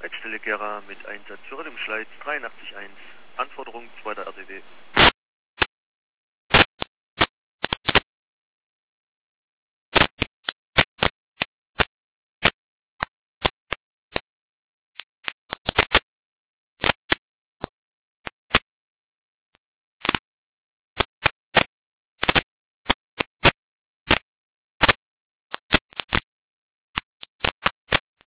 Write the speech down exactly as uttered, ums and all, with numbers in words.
Leitstelle Gera mit Einsatz für dem Schleiz dreiundachtzig eins. Anforderung zweiter R T W.